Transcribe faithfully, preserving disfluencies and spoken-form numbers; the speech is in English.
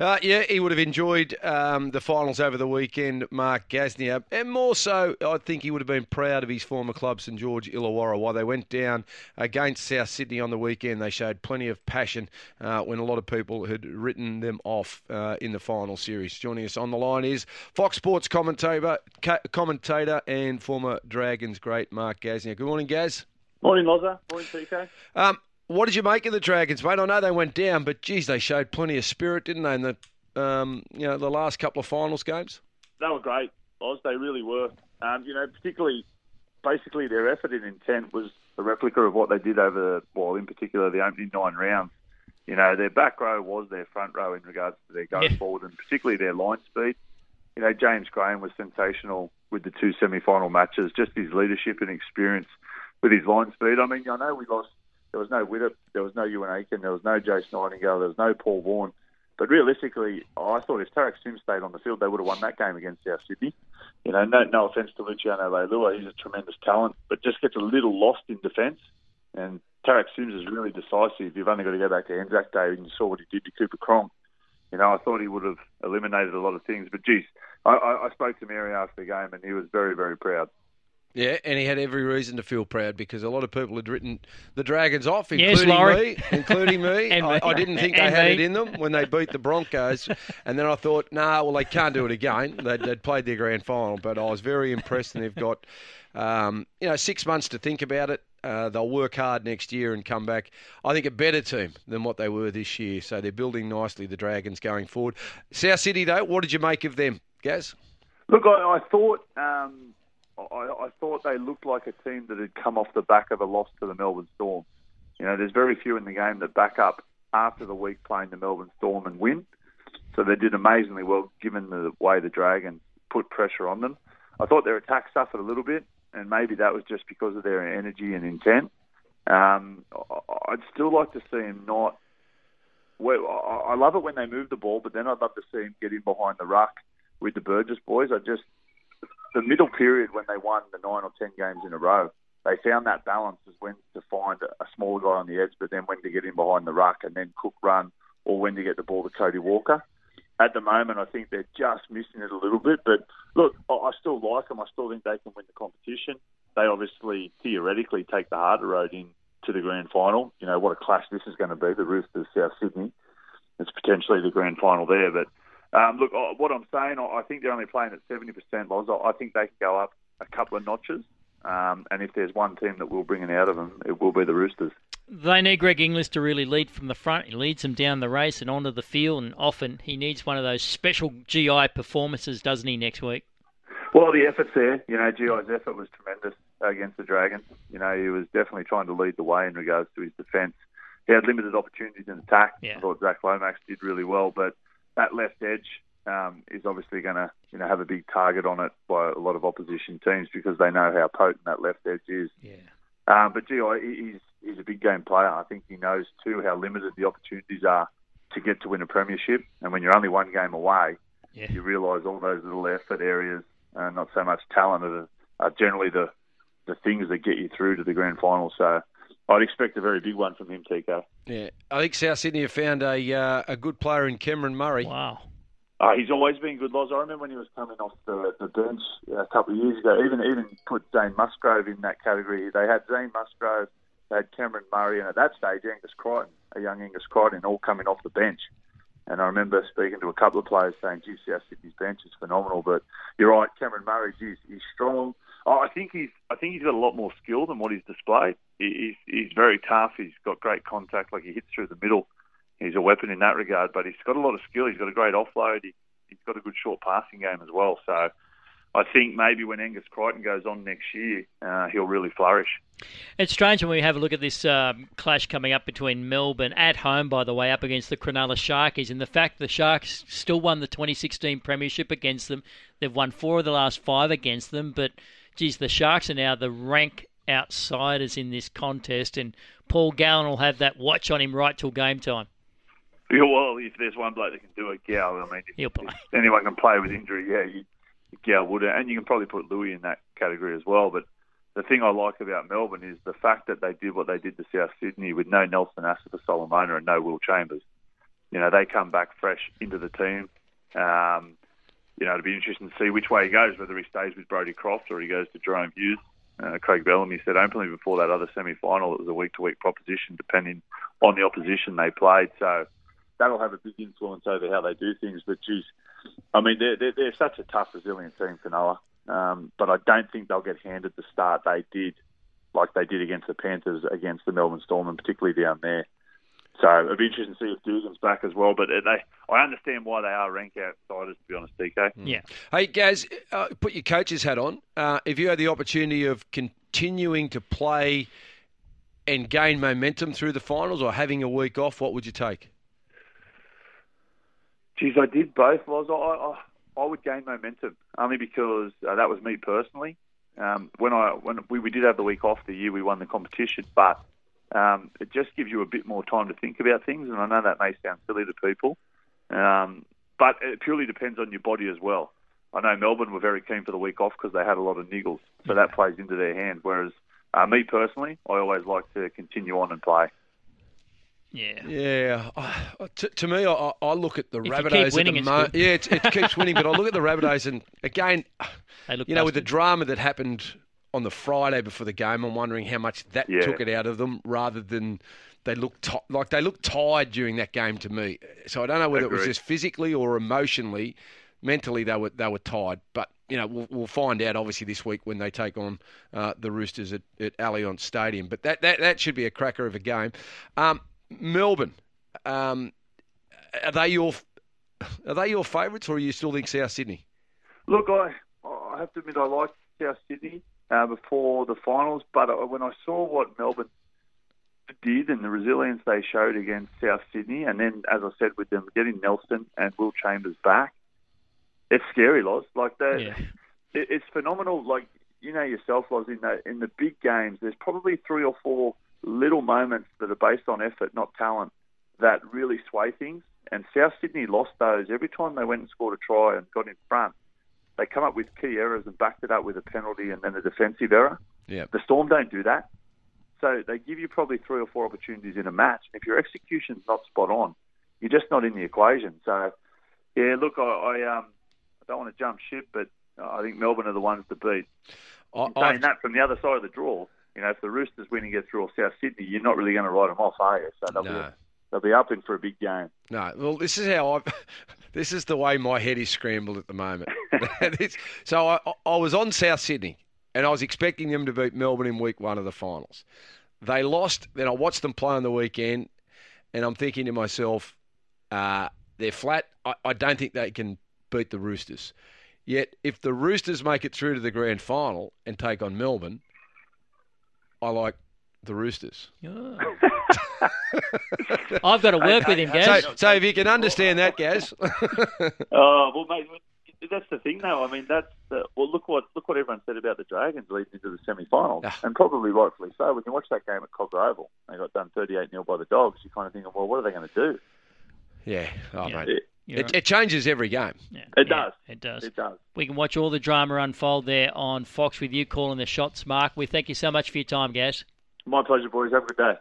Uh, yeah, he would have enjoyed um, the finals over the weekend, Mark Gasnier. And more so, I think he would have been proud of his former club, St George Illawarra. While they went down against South Sydney on the weekend, they showed plenty of passion uh, when a lot of people had written them off uh, in the final series. Joining us on the line is Fox Sports commentator, ca- commentator and former Dragons great Mark Gasnier. Good morning, Gaz. Morning, Loza. Morning, T K. Um, What did you make of the Dragons, mate? I know they went down, but geez, they showed plenty of spirit, didn't they? In the um, you know the last couple of finals games. They were great, Oz. They really were. Um, you know, particularly, basically their effort and intent was a replica of what they did over, well, in particular, the opening nine rounds. You know, their back row was their front row in regards to their go yeah. forward, and particularly their line speed. You know, James Graham was sensational with the two semi-final matches. Just his leadership and experience with his line speed. I mean, I know we lost. There was no Widdop, there was no Ewan Aiken, there was no Jace Nightingale, there was no Paul Vaughan. But realistically, I thought if Tarek Sims stayed on the field, they would have won that game against South Sydney. You know, no, no offence to Luciano Leilua, he's a tremendous talent, but just gets a little lost in defence. And Tarek Sims is really decisive. You've only got to go back to Anzac Day and you saw what he did to Cooper Cronk. You know, I thought he would have eliminated a lot of things. But, geez, I, I, I spoke to Mary after the game and he was very, very proud. Yeah, and he had every reason to feel proud because a lot of people had written the Dragons off, Yes, including Laurie. me. Including me. And I, me. I didn't think And they had me. it in them when they beat the Broncos. And then I thought, nah, well, they can't do it again. They'd, they'd played their grand final. But I was very impressed, and they've got, um, you know, six months to think about it. Uh, they'll work hard next year and come back, I think, a better team than what they were this year. So they're building nicely, the Dragons, going forward. South Sydney, though, what did you make of them, Gaz? Look, I, I thought... Um... I, I thought they looked like a team that had come off the back of a loss to the Melbourne Storm. You know, there's very few in the game that back up after the week playing the Melbourne Storm and win. So they did amazingly well given the way the Dragons put pressure on them. I thought their attack suffered a little bit, and maybe that was just because of their energy and intent. Um, I'd still like to see them not... Well, I love it when they move the ball, but then I'd love to see them get in behind the ruck with the Burgess boys. I just... The middle period when they won the nine or ten games in a row, they found that balance as when to find a smaller guy on the edge, but then when to get in behind the ruck and then Cook run, or when to get the ball to Cody Walker. At the moment, I think they're just missing it a little bit. But look, I still like them. I still think they can win the competition. They obviously, theoretically, take the harder road in to the grand final. You know, what a clash this is going to be, the Roosters, South Sydney. It's potentially the grand final there, but... Um, look, what I'm saying, I think they're only playing at seventy percent. I think they can go up a couple of notches. Um, and if there's one team that will bring it out of them, it will be the Roosters. They need Greg Inglis to really lead from the front. He leads them down the race and onto the field, and often he needs one of those special G I performances, doesn't he, next week? Well, the effort's there. You know, G I's effort was tremendous against the Dragons. You know, he was definitely trying to lead the way in regards to his defence. He had limited opportunities in attack. Yeah. I thought Zach Lomax did really well, but that left edge um, is obviously going to, you know, have a big target on it by a lot of opposition teams because they know how potent that left edge is. Yeah. Um, but G I, he's he's a big game player. I think he knows too how limited the opportunities are to get to win a premiership. And when you're only one game away, Yeah. you realise all those little effort areas, uh, not so much talent, are, are generally the the things that get you through to the grand final. So I'd expect a very big one from him, T K. Yeah, I think South Sydney have found a uh, a good player in Cameron Murray. Wow. Uh, he's always been good, Loz. I remember when he was coming off the, the bench a couple of years ago, even even put Zane Musgrove in that category. They had Zane Musgrove, they had Cameron Murray, and at that stage, Angus Crichton, a young Angus Crichton, all coming off the bench. And I remember speaking to a couple of players saying, geez, South Sydney's bench is phenomenal. But you're right, Cameron Murray, geez, he's strong. Oh, I think he's I think he's got a lot more skill than what he's displayed. He, he's, he's very tough. He's got great contact, like he hits through the middle. He's a weapon in that regard, but he's got a lot of skill. He's got a great offload. He, he's got a good short passing game as well. So I think maybe when Angus Crichton goes on next year, uh, he'll really flourish. It's strange when we have a look at this um, clash coming up between Melbourne, at home, by the way, up against the Cronulla Sharkies, and the fact the Sharks still won the twenty sixteen Premiership against them. They've won four of the last five against them, but, geez, the Sharks are now the rank outsiders in this contest, and Paul Gallen will have that watch on him right till game time. Yeah, well, if there's one bloke that can do it, Gal. I mean, if, He'll play. if anyone can play with injury, yeah, you, Gal would. And you can probably put Louis in that category as well. But the thing I like about Melbourne is the fact that they did what they did to South Sydney with no Nelson Asafa Solomona and no Will Chambers. you know, they come back fresh into the team. Um, you know, it'll be interesting to see which way he goes, whether he stays with Brodie Croft or he goes to Jerome Hughes. Uh, Craig Bellamy said openly before that other semi-final it was a week-to-week proposition depending on the opposition they played. So that'll have a big influence over how they do things. But, geez, I mean, they're, they're, they're such a tough, resilient team, Cronulla. Um, but I don't think they'll get handed the start they did, like they did against the Panthers, against the Melbourne Storm, and particularly down there. So it'll be interesting to see if Dugan's back as well. But they, I understand why they are ranked outsiders, to be honest, D K. Yeah. Hey, Gaz, uh, put your coach's hat on. Uh, if you had the opportunity of continuing to play and gain momentum through the finals or having a week off, what would you take? Geez, I did both, Loz. I, I, I would gain momentum, only because uh, that was me personally. Um, when I when we, we did have the week off the year we won the competition, but um, it just gives you a bit more time to think about things, and I know that may sound silly to people, um, but it purely depends on your body as well. I know Melbourne were very keen for the week off because they had a lot of niggles, so that plays into their hand, whereas uh, me personally, I always like to continue on and play. Yeah, yeah. Uh, to, to me, I, I look at the if Rabbitohs. You keep winning, at the it's mo- yeah, it, it keeps winning. But I look at the Rabbitohs, and again, they look you know, busted. with the drama that happened on the Friday before the game, I'm wondering how much that yeah. took it out of them, rather than they looked t- like they looked tired during that game to me. So I don't know whether Agreed. it was just physically or emotionally, mentally they were they were tired. But you know, we'll, we'll find out obviously this week when they take on uh, the Roosters at, at Allianz Stadium. But that, that that should be a cracker of a game. Um, Melbourne. Um, are they your are they your favourites, or are you still think South Sydney? Look, I I have to admit I liked South Sydney uh, before the finals, but when I saw what Melbourne did and the resilience they showed against South Sydney, and then as I said with them getting Nelson and Will Chambers back, it's scary, Loz. Like that, yeah. it, it's phenomenal. Like you know yourself, Loz, in the in the big games, there's probably three or four little moments that are based on effort, not talent, that really sway things. And South Sydney lost those. Every time they went and scored a try and got in front, they come up with key errors and backed it up with a penalty and then a defensive error. Yeah. The Storm don't do that. So they give you probably three or four opportunities in a match. If your execution's not spot on, you're just not in the equation. So, yeah, look, I, I, um, I don't want to jump ship, but I think Melbourne are the ones to beat. I, saying I've... that from the other side of the draw, you know, if the Roosters win and get through, or South Sydney, you're not really going to write them off, are you? So they'll, no. be, they'll be up in for a big game. No, well, this is how I. This is the way my head is scrambled at the moment. so I, I was on South Sydney, and I was expecting them to beat Melbourne in week one of the finals. They lost. Then I watched them play on the weekend, and I'm thinking to myself, uh, they're flat. I, I don't think they can beat the Roosters. Yet, if the Roosters make it through to the grand final and take on Melbourne, I like the Roosters. Oh. I've got to work with him, Gaz. So, so if you can understand that, Gaz. Oh well, mate, that's the thing, though. I mean, that's the, well. Look what look what everyone said about the Dragons leading into the semi-finals, Ah. and probably rightfully so. When you watch that game at Cogger Oval, they got done thirty-eight nil by the Dogs. You kind of think, well, what are they going to do? Yeah, oh, Yeah. mate. It, It, right. it changes every game. Yeah. it Yeah, does. It does. It does. We can watch all the drama unfold there on Fox with you calling the shots, Mark. We thank you so much for your time, Gaz. My pleasure, boys. Have a good day.